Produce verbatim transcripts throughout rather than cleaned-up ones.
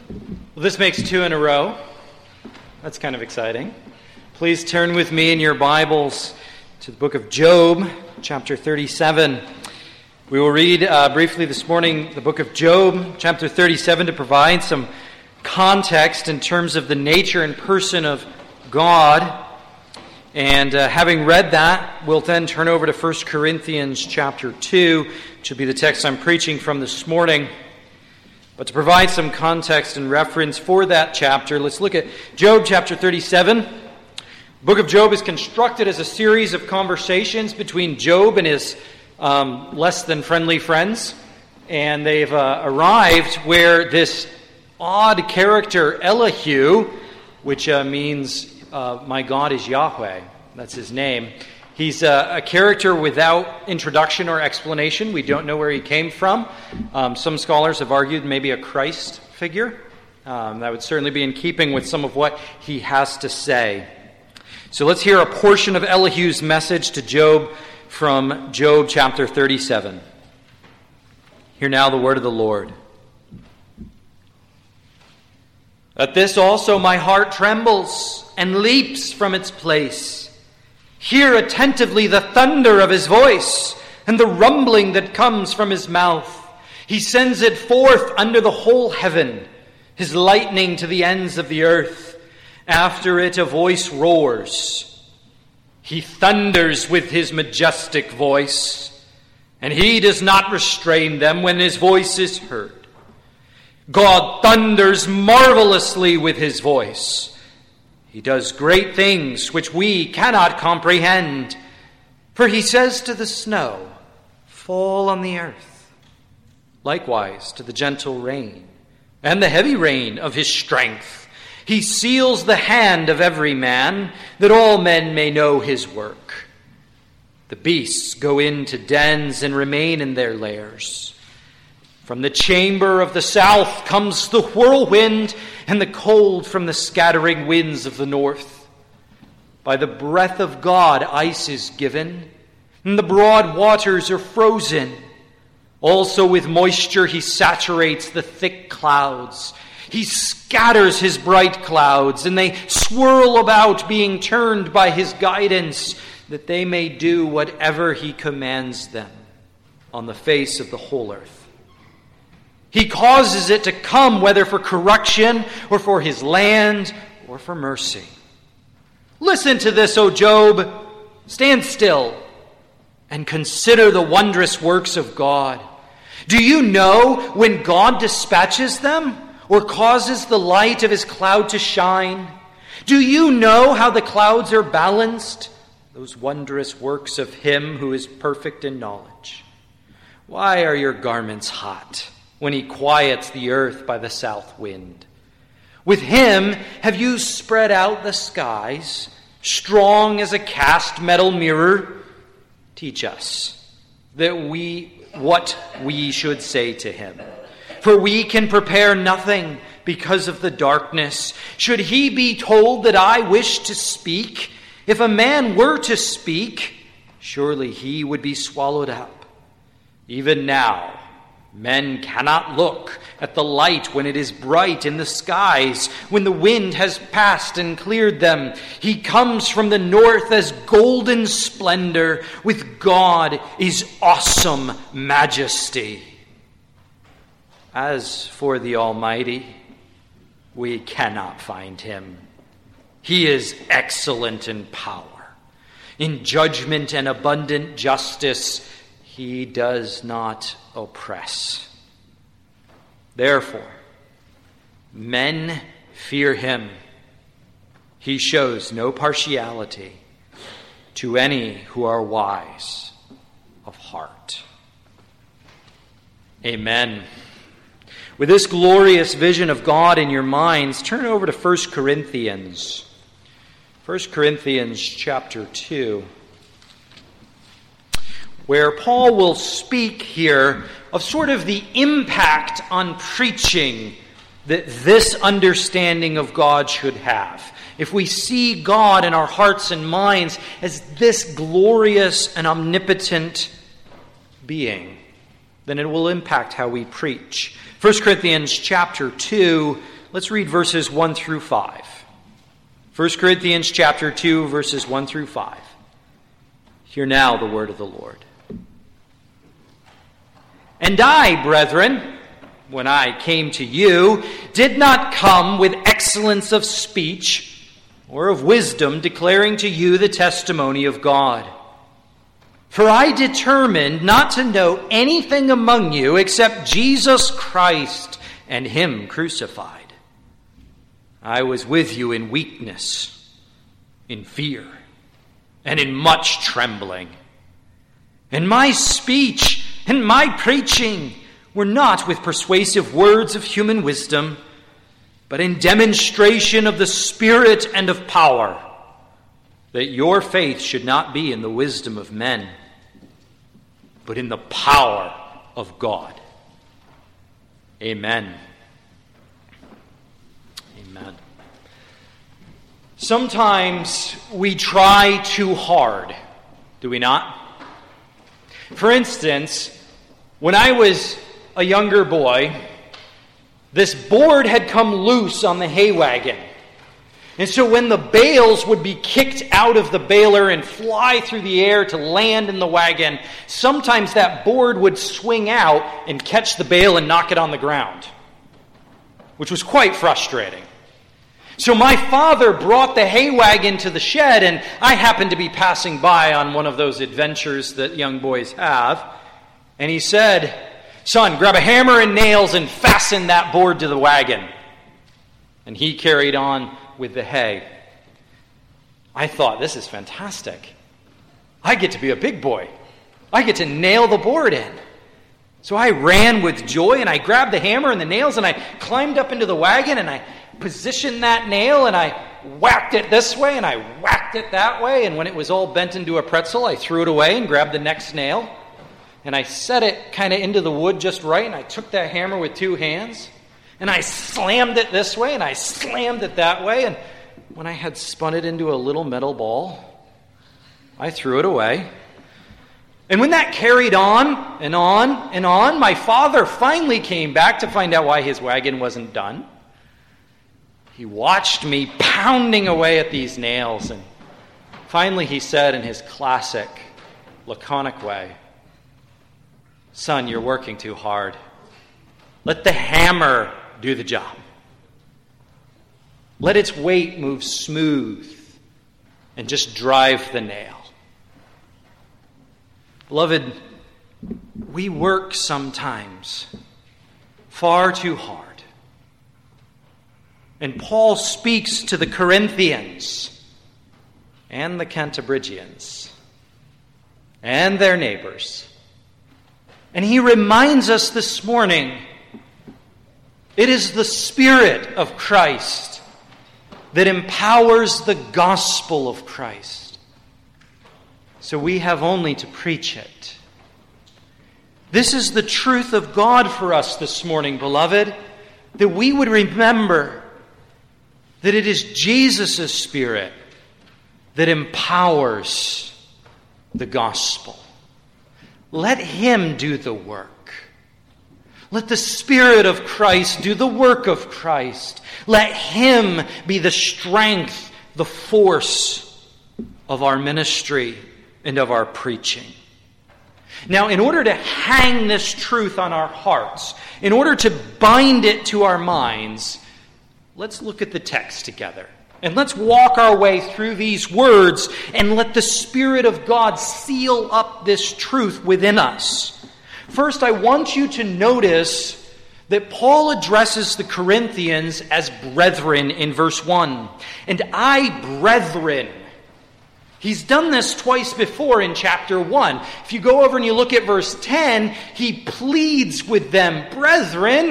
Well, this makes two in a row. That's kind of exciting. Please turn with me in your Bibles to the book of Job, chapter thirty-seven. We will read uh, briefly this morning the book of Job, chapter thirty-seven, to provide some context in terms of the nature and person of God. And uh, having read that, we'll then turn over to First Corinthians chapter two, which will be the text I'm preaching from this morning. But to provide some context and reference for that chapter, let's look at Job chapter thirty-seven. The book of Job is constructed as a series of conversations between Job and his um, less than friendly friends. And they've uh, arrived where this odd character, Elihu, which uh, means uh, my God is Yahweh, that's his name. He's a, a character without introduction or explanation. We don't know where he came from. Um, some scholars have argued maybe a Christ figure. Um, that would certainly be in keeping with some of what he has to say. So let's hear a portion of Elihu's message to Job from Job chapter thirty-seven. Hear now the word of the Lord. At this also my heart trembles and leaps from its place. Hear attentively the thunder of his voice and the rumbling that comes from his mouth. He sends it forth under the whole heaven, his lightning to the ends of the earth. After it a voice roars. He thunders with his majestic voice, and he does not restrain them when his voice is heard. God thunders marvelously with his voice. He does great things which we cannot comprehend. For he says to the snow, fall on the earth. Likewise to the gentle rain, and the heavy rain of his strength. He seals the hand of every man, that all men may know his work. The beasts go into dens and remain in their lairs. From the chamber of the south comes the whirlwind, and the cold from the scattering winds of the north. By the breath of God ice is given, and the broad waters are frozen. Also with moisture he saturates the thick clouds. He scatters his bright clouds, and they swirl about, being turned by his guidance, that they may do whatever he commands them on the face of the whole earth. He causes it to come, whether for correction or for his land or for mercy. Listen to this, O Job. Stand still and consider the wondrous works of God. Do you know when God dispatches them or causes the light of his cloud to shine? Do you know how the clouds are balanced? Those wondrous works of him who is perfect in knowledge. Why are your garments hot when he quiets the earth by the south wind? With him have you spread out the skies, strong as a cast metal mirror? Teach us that we what we should say to him. For we can prepare nothing because of the darkness. Should he be told that I wish to speak? If a man were to speak, surely he would be swallowed up. Even now, men cannot look at the light when it is bright in the skies, when the wind has passed and cleared them. He comes from the north as golden splendor. With God is awesome majesty. As for the Almighty, we cannot find him. He is excellent in power. In judgment and abundant justice, he does not oppress. Therefore, men fear him. He shows no partiality to any who are wise of heart. Amen. With this glorious vision of God in your minds, turn over to First Corinthians. First Corinthians chapter two. Where Paul will speak here of sort of the impact on preaching that this understanding of God should have. If we see God in our hearts and minds as this glorious and omnipotent being, then it will impact how we preach. First Corinthians chapter two, let's read verses one through five. First Corinthians chapter two, verses one through five. Hear now the word of the Lord. And I, brethren, when I came to you, did not come with excellence of speech or of wisdom, declaring to you the testimony of God. For I determined not to know anything among you except Jesus Christ and him crucified. I was with you in weakness, in fear, and in much trembling. And my speech and my preaching were not with persuasive words of human wisdom, but in demonstration of the Spirit and of power, that your faith should not be in the wisdom of men, but in the power of God. Amen. Amen. Sometimes we try too hard, do we not? For instance, when I was a younger boy, this board had come loose on the hay wagon. And so when the bales would be kicked out of the baler and fly through the air to land in the wagon, sometimes that board would swing out and catch the bale and knock it on the ground, which was quite frustrating. So my father brought the hay wagon to the shed, and I happened to be passing by on one of those adventures that young boys have. And he said, "Son, grab a hammer and nails and fasten that board to the wagon." And he carried on with the hay. I thought, this is fantastic. I get to be a big boy. I get to nail the board in. So I ran with joy, and I grabbed the hammer and the nails, and I climbed up into the wagon, and I positioned that nail, and I whacked it this way, and I whacked it that way, and when it was all bent into a pretzel, I threw it away and grabbed the next nail, and I set it kind of into the wood just right, and I took that hammer with two hands, and I slammed it this way, and I slammed it that way, and when I had spun it into a little metal ball, I threw it away. And when that carried on and on and on, my father finally came back to find out why his wagon wasn't done. He watched me pounding away at these nails, and finally he said in his classic, laconic way, "Son, you're working too hard. Let the hammer do the job. Let its weight move smooth and just drive the nail." Beloved, we work sometimes far too hard. And Paul speaks to the Corinthians and the Cantabrigians and their neighbors. And he reminds us this morning, it is the Spirit of Christ that empowers the gospel of Christ. So we have only to preach it. This is the truth of God for us this morning, beloved, that we would remember that it is Jesus' Spirit that empowers the gospel. Let him do the work. Let the Spirit of Christ do the work of Christ. Let him be the strength, the force of our ministry and of our preaching. Now, in order to hang this truth on our hearts, in order to bind it to our minds, let's look at the text together. And let's walk our way through these words and let the Spirit of God seal up this truth within us. First, I want you to notice that Paul addresses the Corinthians as brethren in verse one. And I, brethren. He's done this twice before in chapter one. If you go over and you look at verse ten, he pleads with them, brethren,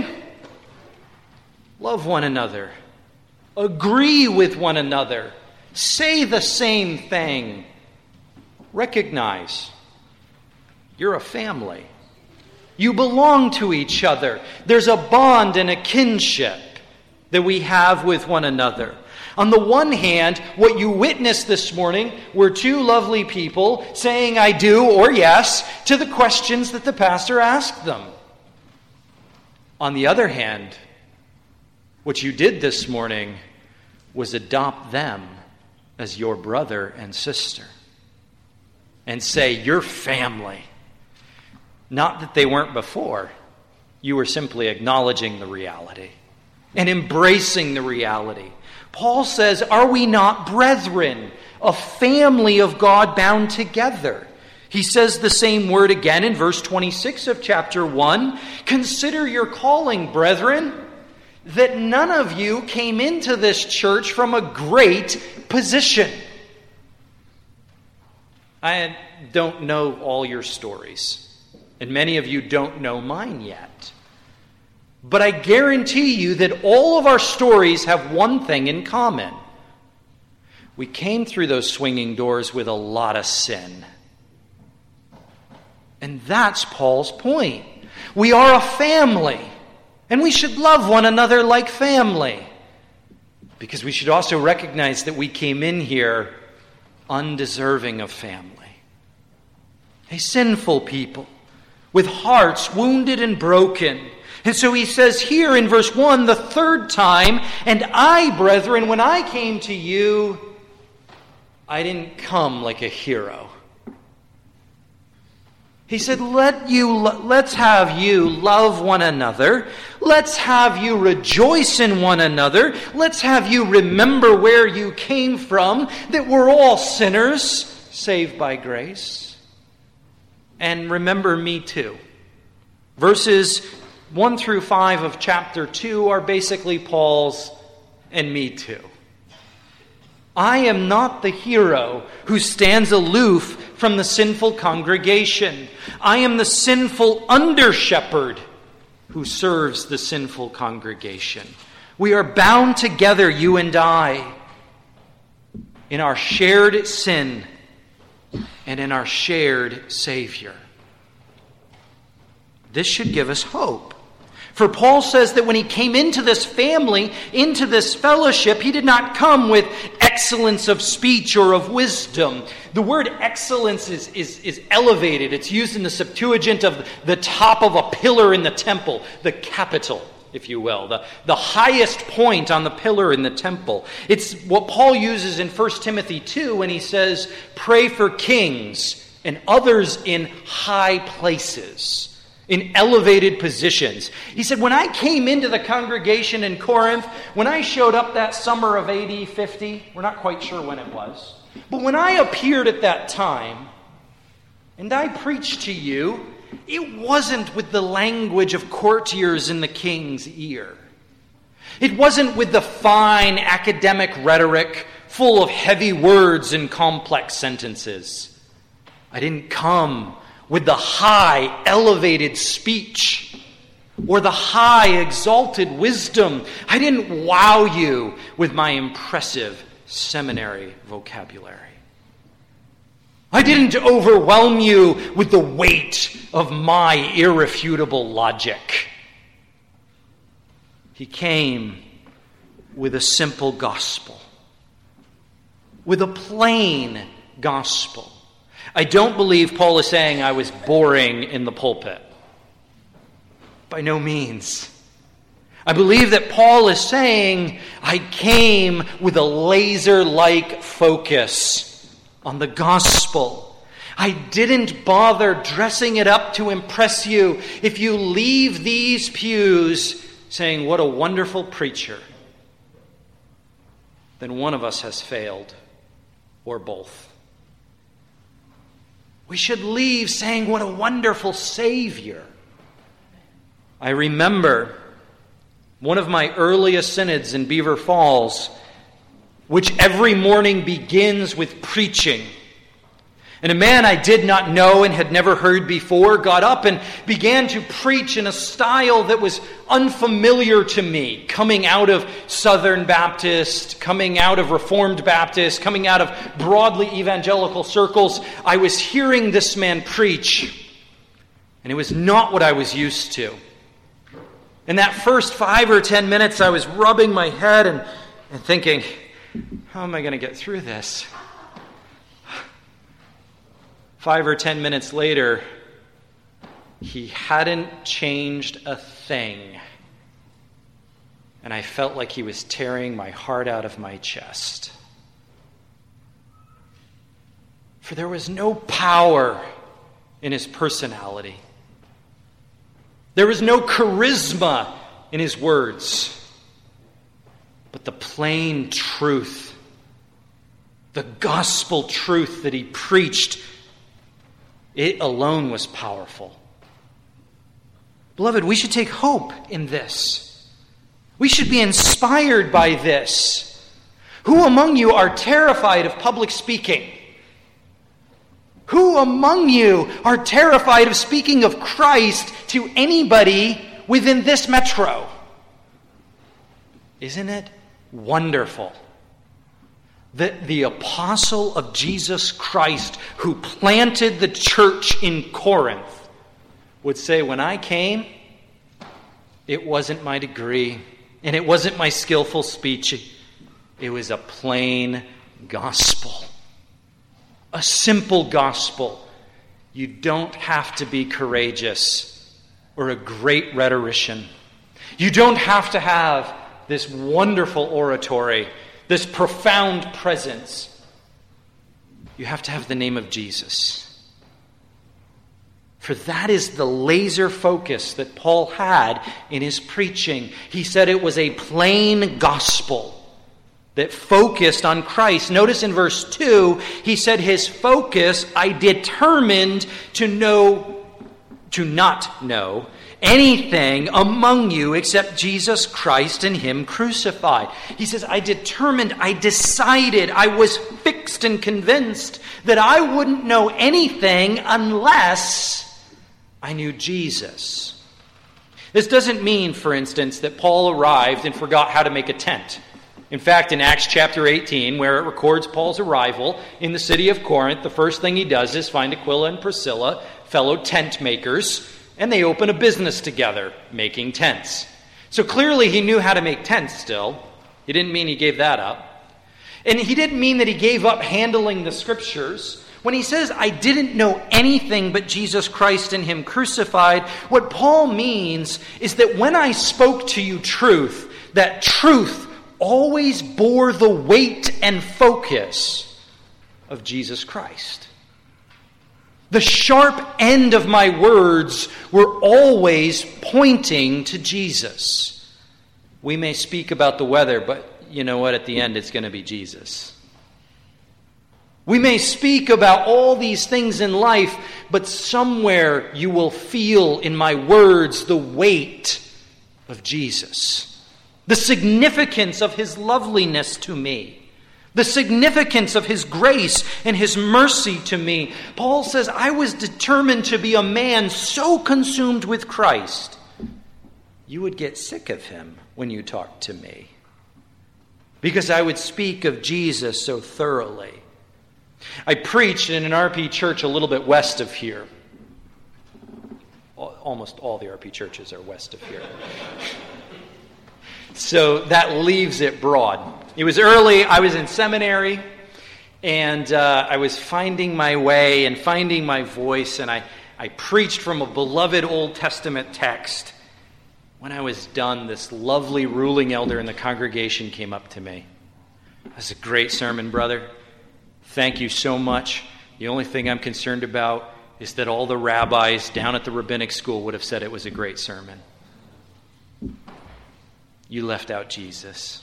love one another. Agree with one another. Say the same thing. Recognize you're a family. You belong to each other. There's a bond and a kinship that we have with one another. On the one hand, what you witnessed this morning were two lovely people saying I do or yes to the questions that the pastor asked them. On the other hand, What you did this morning was adopt them as your brother and sister and say, you're family. Not that they weren't before. You were simply acknowledging the reality and embracing the reality. Paul says, are we not brethren, a family of God bound together? He says the same word again in verse twenty-six of chapter one. Consider your calling, brethren, that none of you came into this church from a great position. I don't know all your stories, and many of you don't know mine yet. But I guarantee you that all of our stories have one thing in common. We came through those swinging doors with a lot of sin. And that's Paul's point. We are a family, and we should love one another like family. Because we should also recognize that we came in here undeserving of family. A sinful people with hearts wounded and broken. And so he says here in verse one, the third time, and I, brethren, when I came to you, I didn't come like a hero. He said, Let you, let's have you love one another. Let's have you rejoice in one another. Let's have you remember where you came from, that we're all sinners, saved by grace. And remember me too. Verses one through five of chapter two are basically Paul's and me too. I am not the hero who stands aloof from the sinful congregation. I am the sinful under-shepherd who serves the sinful congregation. We are bound together, you and I, in our shared sin and in our shared Savior. This should give us hope. For Paul says that when he came into this family, into this fellowship, he did not come with excellence of speech or of wisdom. The word excellence is, is, is elevated. It's used in the Septuagint of the top of a pillar in the temple, the capital, if you will, the, the highest point on the pillar in the temple. It's what Paul uses in First Timothy two when he says, pray for kings and others in high places, in elevated positions. He said, when I came into the congregation in Corinth, when I showed up that summer of A D fifty, we're not quite sure when it was, but when I appeared at that time, and I preached to you, it wasn't with the language of courtiers in the king's ear. It wasn't with the fine academic rhetoric full of heavy words and complex sentences. I didn't come with the high, elevated speech or the high, exalted wisdom. I didn't wow you with my impressive seminary vocabulary. I didn't overwhelm you with the weight of my irrefutable logic. He came with a simple gospel, with a plain gospel. I don't believe Paul is saying I was boring in the pulpit. By no means. I believe that Paul is saying I came with a laser-like focus on the gospel. I didn't bother dressing it up to impress you. If you leave these pews saying, what a wonderful preacher, then one of us has failed, or both. We should leave saying, what a wonderful Savior. I remember one of my earliest synods in Beaver Falls, which every morning begins with preaching. And a man I did not know and had never heard before got up and began to preach in a style that was unfamiliar to me, coming out of Southern Baptist, coming out of Reformed Baptist, coming out of broadly evangelical circles. I was hearing this man preach, and it was not what I was used to. In that first five or ten minutes, I was rubbing my head and, and thinking, how am I going to get through this? Five or ten minutes later, he hadn't changed a thing. and I felt like he was tearing my heart out of my chest. For there was no power in his personality. There was no charisma in his words. But the plain truth, the gospel truth that he preached, it alone was powerful. Beloved, we should take hope in this. We should be inspired by this. Who among you are terrified of public speaking? Who among you are terrified of speaking of Christ to anybody within this metro? Isn't it wonderful that the apostle of Jesus Christ who planted the church in Corinth would say, when I came, it wasn't my degree and it wasn't my skillful speech. It was a plain gospel. A simple gospel. You don't have to be courageous or a great rhetorician. You don't have to have this wonderful oratory, this profound presence. You have to have the name of Jesus. For that is the laser focus that Paul had in his preaching. He said it was a plain gospel that focused on Christ. Notice in verse two, he said his focus, I determined to know, to not know anything among you except Jesus Christ and him crucified. He says, I determined, I decided, I was fixed and convinced that I wouldn't know anything unless I knew Jesus. This doesn't mean, for instance, that Paul arrived and forgot how to make a tent. In fact, in Acts chapter eighteen, where it records Paul's arrival in the city of Corinth, the first thing he does is find Aquila and Priscilla, fellow tent makers, and they open a business together, making tents. So clearly he knew how to make tents still. He didn't mean he gave that up. And he didn't mean that he gave up handling the scriptures. When he says, I didn't know anything but Jesus Christ and him crucified, what Paul means is that when I spoke to you truth, that truth always bore the weight and focus of Jesus Christ. The sharp end of my words were always pointing to Jesus. We may speak about the weather, but you know what? At the end, it's going to be Jesus. We may speak about all these things in life, but somewhere you will feel in my words the weight of Jesus. The significance of his loveliness to me. The significance of his grace and his mercy to me. Paul says, I was determined to be a man so consumed with Christ, you would get sick of him when you talked to me. Because I would speak of Jesus so thoroughly. I preached in an R P church a little bit west of here. Almost all the R P churches are west of here. So that leaves it broad. It was early, I was in seminary, and uh, I was finding my way and finding my voice, and I, I preached from a beloved Old Testament text. When I was done, this lovely ruling elder in the congregation came up to me. That's a great sermon, brother. Thank you so much. The only thing I'm concerned about is that all the rabbis down at the rabbinic school would have said it was a great sermon. You left out Jesus.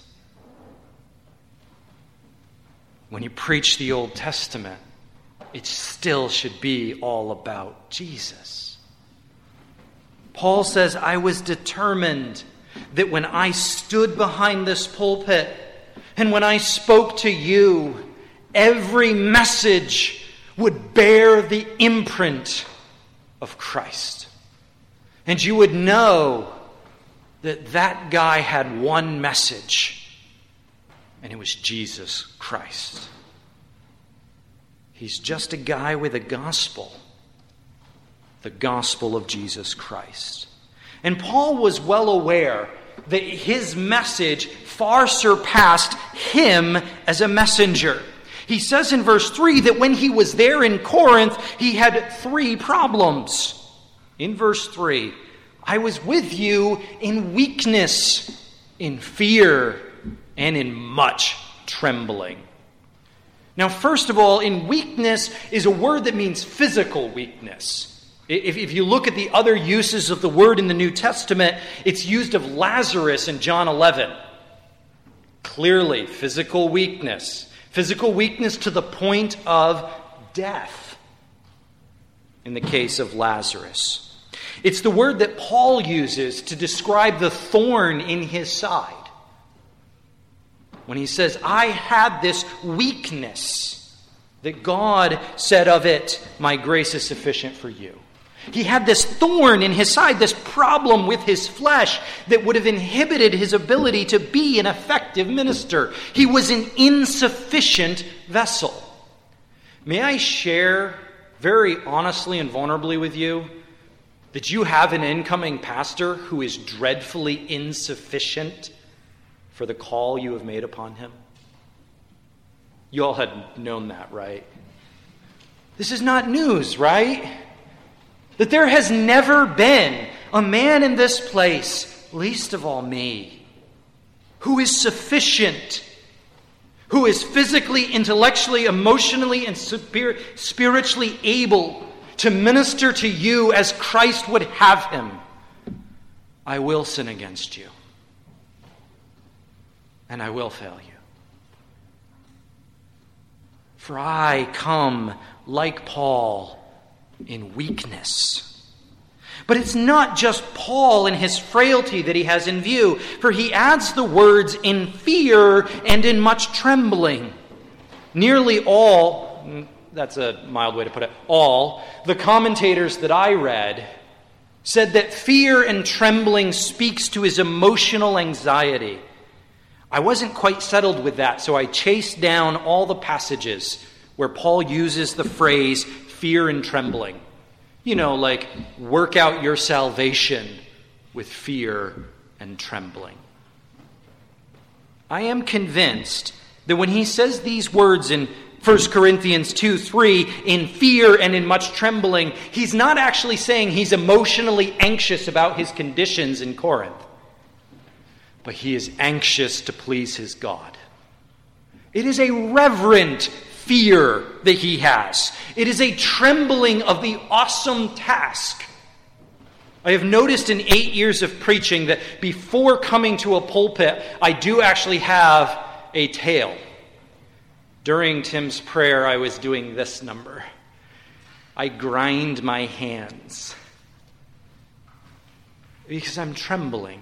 When you preach the Old Testament, it still should be all about Jesus. Paul says, I was determined that when I stood behind this pulpit and when I spoke to you, every message would bear the imprint of Christ. And you would know that that guy had one message, and it was Jesus Christ. He's just a guy with a gospel, the gospel of Jesus Christ. And Paul was well aware that his message far surpassed him as a messenger. He says in verse three that when he was there in Corinth, he had three problems. In verse three, I was with you in weakness in fear and in much trembling. Now, first of all, in weakness is a word that means physical weakness. If, if you look at the other uses of the word in the New Testament, it's used of Lazarus in John eleven. Clearly, physical weakness. Physical weakness to the point of death in the case of Lazarus. It's the word that Paul uses to describe the thorn in his side. When he says, I had this weakness, that God said of it, my grace is sufficient for you. He had this thorn in his side, this problem with his flesh that would have inhibited his ability to be an effective minister. He was an insufficient vessel. May I share very honestly and vulnerably with you that you have an incoming pastor who is dreadfully insufficient for the call you have made upon him? You all had known that, right? This is not news, right? That there has never been a man in this place, least of all me, who is sufficient, who is physically, intellectually, emotionally, and spiritually able to minister to you as Christ would have him. I will sin against you, and I will fail you. For I come, like Paul, in weakness. But it's not just Paul and his frailty that he has in view, for he adds the words in fear and in much trembling. Nearly all, that's a mild way to put it, all, the commentators that I read said that fear and trembling speaks to his emotional anxiety. I wasn't quite settled with that, so I chased down all the passages where Paul uses the phrase fear and trembling. You know, like, work out your salvation with fear and trembling. I am convinced that when he says these words in First Corinthians two three, in fear and in much trembling, he's not actually saying he's emotionally anxious about his conditions in Corinth, but he is anxious to please his God. It is a reverent fear that he has. It is a trembling of the awesome task. I have noticed in eight years of preaching that before coming to a pulpit, I do actually have a tail. During Tim's prayer, I was doing this number. I grind my hands because I'm trembling.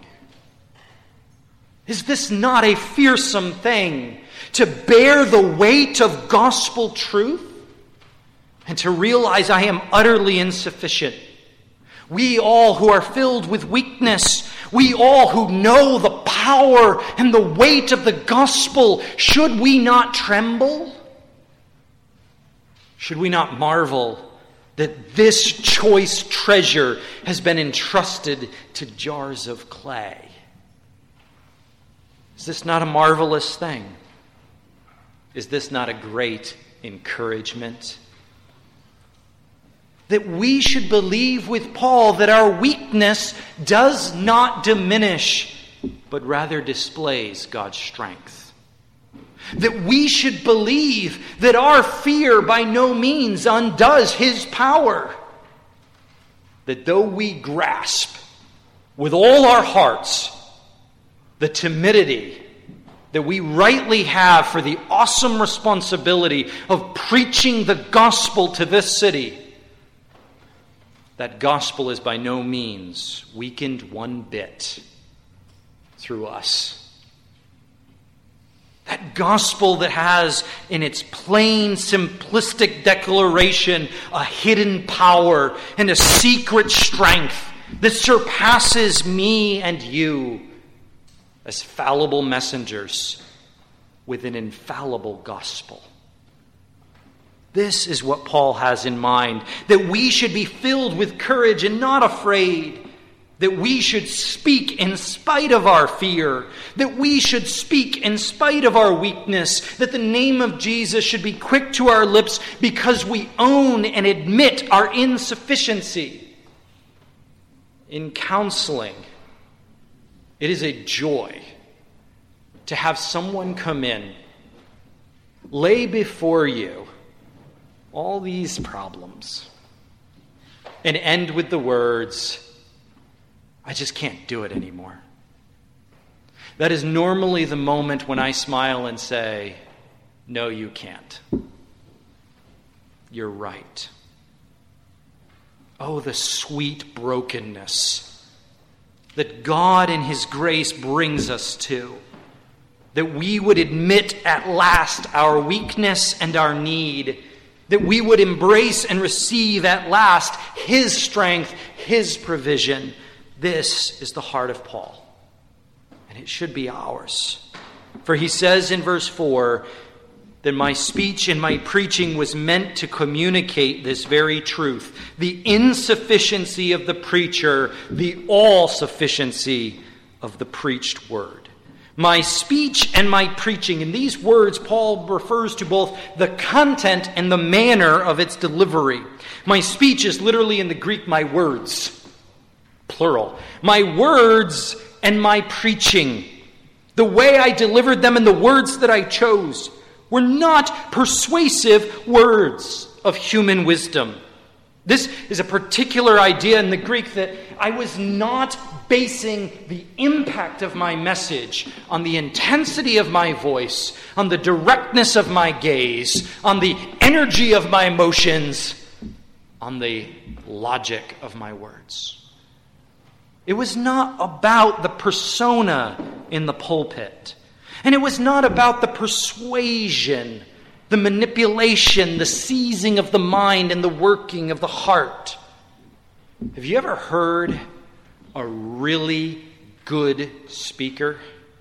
Is this not a fearsome thing, to bear the weight of gospel truth and to realize I am utterly insufficient? We all who are filled with weakness, we all who know the power and the weight of the gospel, should we not tremble? Should we not marvel that this choice treasure has been entrusted to jars of clay? Is this not a marvelous thing? Is this not a great encouragement? That we should believe with Paul that our weakness does not diminish, but rather displays God's strength. That we should believe that our fear by no means undoes his power. That though we grasp with all our hearts the timidity that we rightly have for the awesome responsibility of preaching the gospel to this city, that gospel is by no means weakened one bit through us. That gospel that has in its plain, simplistic declaration a hidden power and a secret strength that surpasses me and you as fallible messengers with an infallible gospel. This is what Paul has in mind, that we should be filled with courage and not afraid, that we should speak in spite of our fear, that we should speak in spite of our weakness, that the name of Jesus should be quick to our lips because we own and admit our insufficiency. In counseling, it is a joy to have someone come in, lay before you all these problems, and end with the words, I just can't do it anymore. That is normally the moment when I smile and say, no, you can't. You're right. Oh, the sweet brokenness that God in His grace brings us to. That we would admit at last our weakness and our need. That we would embrace and receive at last His strength, His provision. This is the heart of Paul. And it should be ours. For he says in verse four, that my speech and my preaching was meant to communicate this very truth. The insufficiency of the preacher, the all-sufficiency of the preached word. My speech and my preaching. In these words, Paul refers to both the content and the manner of its delivery. My speech is literally in the Greek, my words. Plural. My words and my preaching. The way I delivered them and the words that I chose were not persuasive words of human wisdom. This is a particular idea in the Greek that I was not basing the impact of my message on the intensity of my voice, on the directness of my gaze, on the energy of my emotions, on the logic of my words. It was not about the persona in the pulpit. And it was not about the persuasion, the manipulation, the seizing of the mind and the working of the heart. Have you ever heard a really good speaker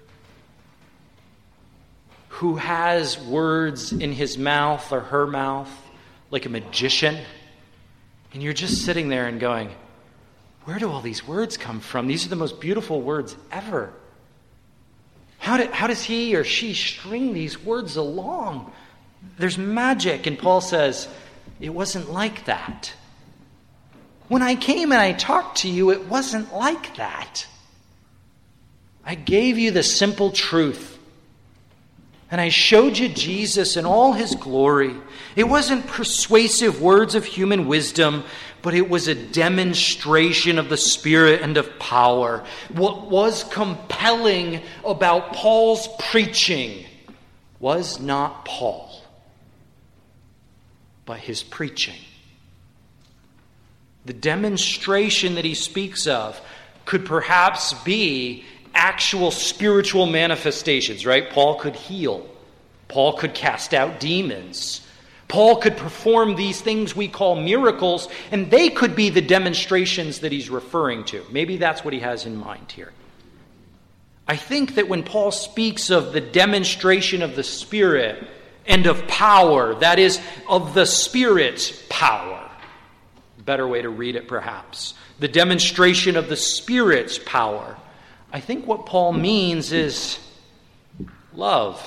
who has words in his mouth or her mouth like a magician? And you're just sitting there and going, where do all these words come from? These are the most beautiful words ever. How, do, how does he or she string these words along? There's magic. And Paul says, it wasn't like that. When I came and I talked to you, it wasn't like that. I gave you the simple truth. And I showed you Jesus in all His glory. It wasn't persuasive words of human wisdom, but it was a demonstration of the Spirit and of power. What was compelling about Paul's preaching was not Paul, but his preaching. The demonstration that he speaks of could perhaps be actual spiritual manifestations, right? Paul could heal. Paul could cast out demons. Paul could perform these things we call miracles, and they could be the demonstrations that he's referring to. Maybe that's what he has in mind here. I think that when Paul speaks of the demonstration of the Spirit and of power, that is, of the Spirit's power, better way to read it perhaps, the demonstration of the Spirit's power, I think what Paul means is love,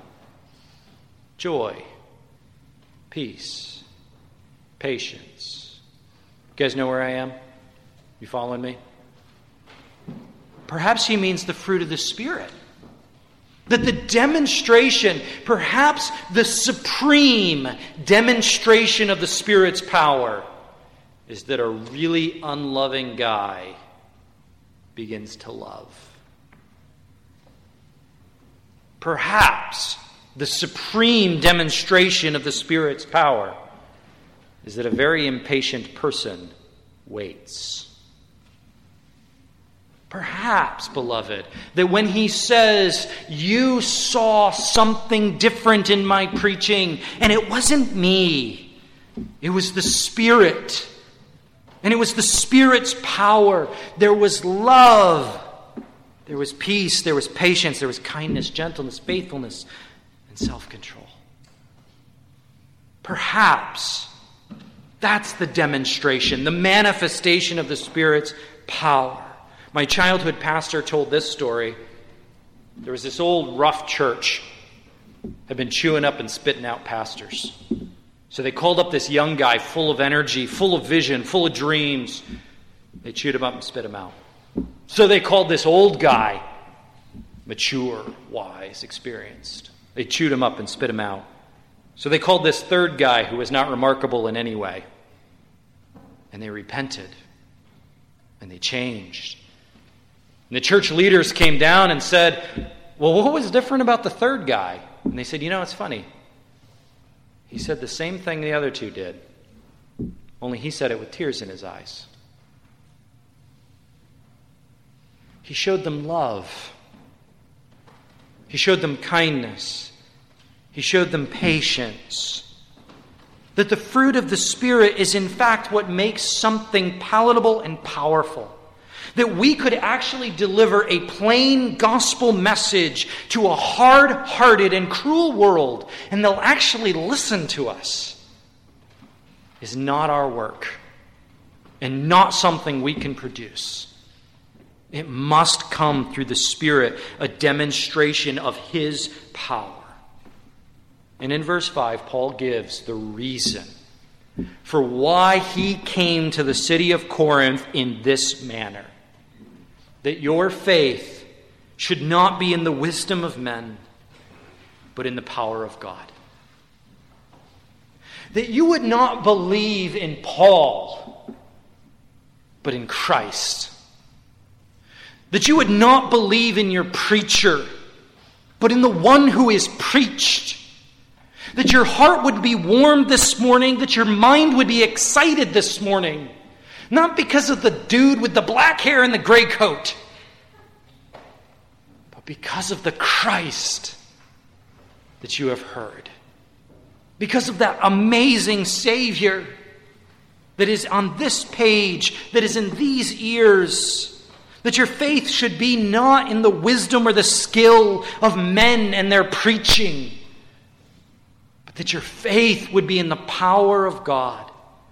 joy, peace, patience. You guys know where I am? You following me? Perhaps he means the fruit of the Spirit. That the demonstration, perhaps the supreme demonstration of the Spirit's power, is that a really unloving guy begins to love. Perhaps the supreme demonstration of the Spirit's power is that a very impatient person waits. Perhaps, beloved, that when he says, you saw something different in my preaching, and it wasn't me, it was the Spirit. And it was the Spirit's power. There was love. There was peace. There was patience. There was kindness, gentleness, faithfulness, and self-control. Perhaps that's the demonstration, the manifestation of the Spirit's power. My childhood pastor told this story. There was this old rough church had been chewing up and spitting out pastors. So they called up this young guy full of energy, full of vision, full of dreams. They chewed him up and spit him out. So they called this old guy mature, wise, experienced. They chewed him up and spit him out. So they called this third guy, who was not remarkable in any way, and they repented, and they changed. And the church leaders came down and said, well, what was different about the third guy? And they said, you know, it's funny. He said the same thing the other two did, only he said it with tears in his eyes. He showed them love. He showed them kindness. He showed them patience. That the fruit of the Spirit is in fact what makes something palatable and powerful. That we could actually deliver a plain gospel message to a hard-hearted and cruel world, and they'll actually listen to us, is not our work and not something we can produce. It must come through the Spirit, a demonstration of His power. And in verse five, Paul gives the reason for why he came to the city of Corinth in this manner. That your faith should not be in the wisdom of men, but in the power of God. That you would not believe in Paul, but in Christ. That you would not believe in your preacher, but in the one who is preached. That your heart would be warmed this morning, that your mind would be excited this morning. Not because of the dude with the black hair and the gray coat, but because of the Christ that you have heard. Because of that amazing Savior that is on this page, that is in these ears. That your faith should be not in the wisdom or the skill of men and their preaching, but that your faith would be in the power of God.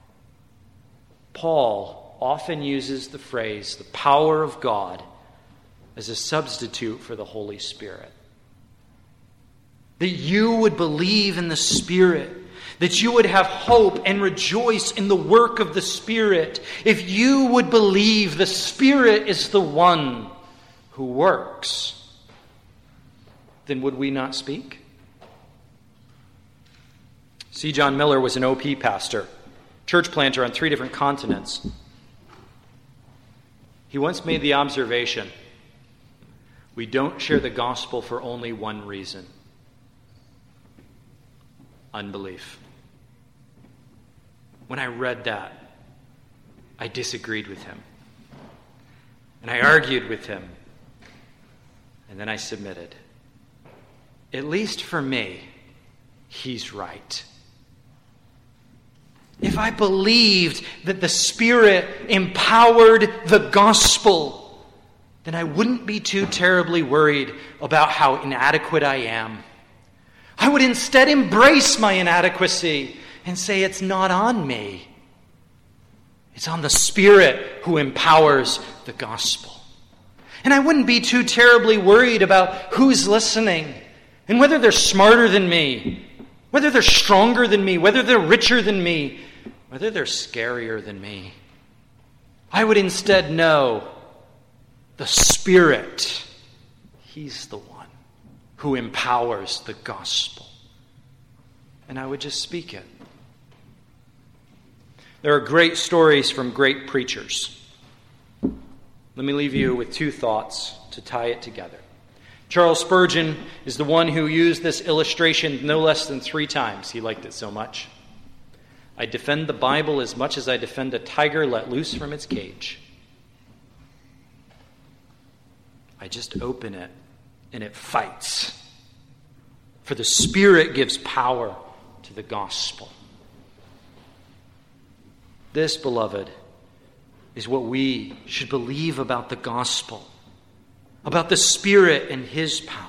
Paul often uses the phrase, the power of God, as a substitute for the Holy Spirit. That you would believe in the Spirit, that you would have hope and rejoice in the work of the Spirit. If you would believe the Spirit is the one who works, then would we not speak? C. John Miller was an O P pastor, church planter on three different continents. He once made the observation, we don't share the gospel for only one reason: unbelief. When I read that, I disagreed with him. And I argued with him. And then I submitted. At least for me, he's right. If I believed that the Spirit empowered the gospel, then I wouldn't be too terribly worried about how inadequate I am. I would instead embrace my inadequacy and say, it's not on me. It's on the Spirit who empowers the gospel. And I wouldn't be too terribly worried about who's listening and whether they're smarter than me, whether they're stronger than me, whether they're richer than me, whether they're scarier than me. I would instead know the Spirit, He's the one who empowers the gospel. And I would just speak it. There are great stories from great preachers. Let me leave you with two thoughts to tie it together. Charles Spurgeon is the one who used this illustration no less than three times. He liked it so much. I defend the Bible as much as I defend a tiger let loose from its cage. I just open it and it fights. For the Spirit gives power to the gospel. This, beloved, is what we should believe about the gospel, about the Spirit and His power.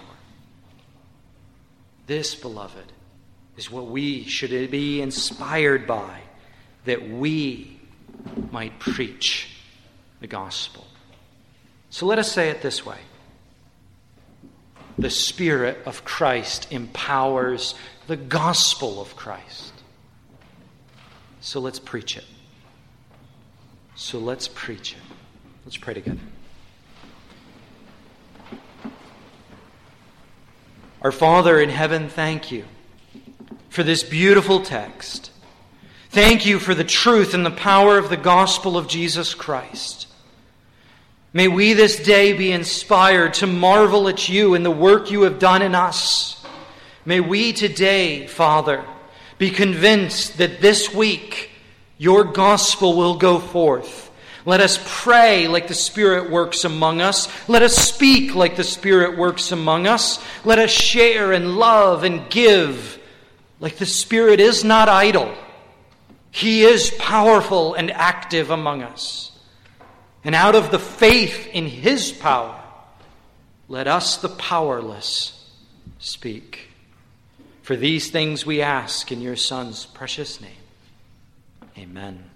This, beloved, is what we should be inspired by, that we might preach the gospel. So let us say it this way. The Spirit of Christ empowers the gospel of Christ. So let's preach it. So let's preach it. Let's pray together. Our Father in heaven, thank you for this beautiful text. Thank you for the truth and the power of the gospel of Jesus Christ. May we this day be inspired to marvel at you and the work you have done in us. May we today, Father, be convinced that this week your gospel will go forth. Let us pray like the Spirit works among us. Let us speak like the Spirit works among us. Let us share and love and give like the Spirit is not idle. He is powerful and active among us. And out of the faith in His power, let us, the powerless, speak. For these things we ask in your Son's precious name. Amen.